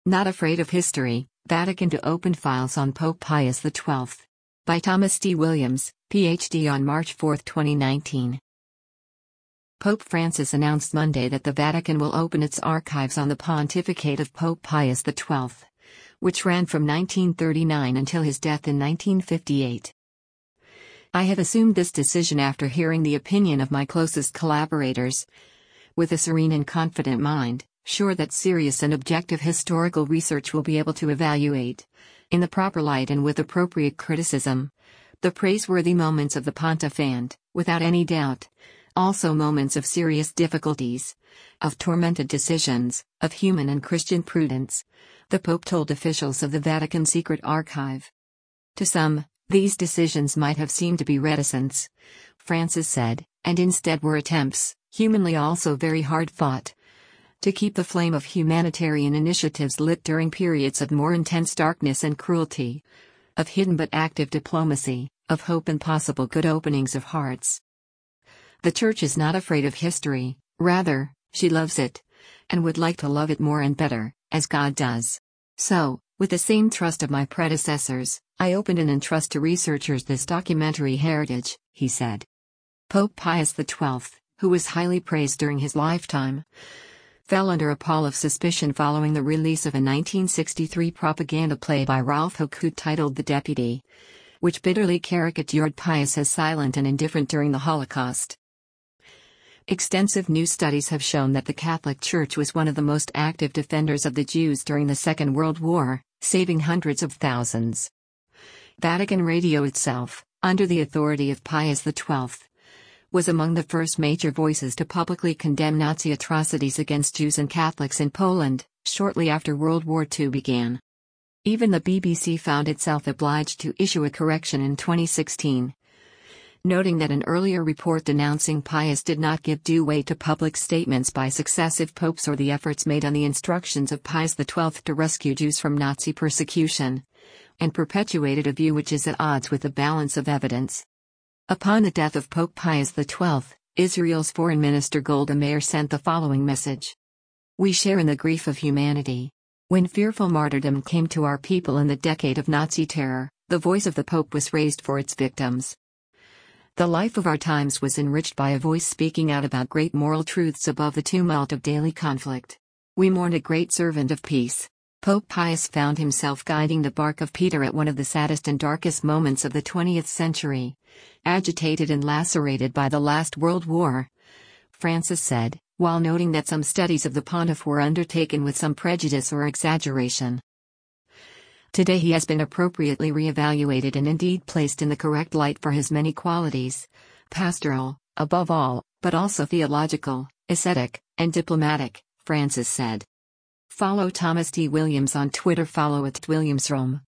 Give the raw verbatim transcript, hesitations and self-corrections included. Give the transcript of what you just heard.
Not Afraid of History, Vatican to Open Files on Pope Pius the twelfth. By Thomas D. Williams, P H D on March fourth, twenty nineteen. Pope Francis announced Monday that the Vatican will open its archives on the pontificate of Pope Pius the twelfth, which ran from nineteen thirty-nine until his death in nineteen fifty-eight. I have assumed this decision after hearing the opinion of my closest collaborators. With a serene and confident mind, sure that serious and objective historical research will be able to evaluate, in the proper light and with appropriate criticism, the praiseworthy moments of the Pontiff and, without any doubt, also moments of serious difficulties, of tormented decisions, of human and Christian prudence, the Pope told officials of the Vatican Secret Archive. To some, these decisions might have seemed to be reticence, Francis said, and instead were attempts, humanly also very hard fought, to keep the flame of humanitarian initiatives lit during periods of more intense darkness and cruelty, of hidden but active diplomacy, of hope and possible good openings of hearts. The Church is not afraid of history, rather, she loves it, and would like to love it more and better, as God does. So, with the same trust of my predecessors, I open and entrust to researchers this documentary heritage, he said. Pope Pius the twelfth, who was highly praised during his lifetime, fell under a pall of suspicion following the release of a nineteen sixty-three propaganda play by Ralph Houcault titled The Deputy, which bitterly caricatured Pius as silent and indifferent during the Holocaust. Extensive new studies have shown that the Catholic Church was one of the most active defenders of the Jews during the Second World War, saving hundreds of thousands. Vatican Radio itself, under the authority of Pius the twelfth, was among the first major voices to publicly condemn Nazi atrocities against Jews and Catholics in Poland, shortly after World War Two began. Even the B B C found itself obliged to issue a correction in twenty sixteen, noting that an earlier report denouncing Pius did not give due weight to public statements by successive popes or the efforts made on the instructions of Pius the twelfth to rescue Jews from Nazi persecution, and perpetuated a view which is at odds with the balance of evidence. Upon the death of Pope Pius the twelfth, Israel's Foreign Minister Golda Meir sent the following message. We share in the grief of humanity. When fearful martyrdom came to our people in the decade of Nazi terror, the voice of the Pope was raised for its victims. The life of our times was enriched by a voice speaking out about great moral truths above the tumult of daily conflict. We mourn a great servant of peace. Pope Pius found himself guiding the bark of Peter at one of the saddest and darkest moments of the twentieth century, agitated and lacerated by the last World War, Francis said, while noting that some studies of the Pontiff were undertaken with some prejudice or exaggeration. Today he has been appropriately re-evaluated and indeed placed in the correct light for his many qualities, pastoral, above all, but also theological, ascetic, and diplomatic, Francis said. Follow Thomas D. Williams on Twitter. Follow at WilliamsRome.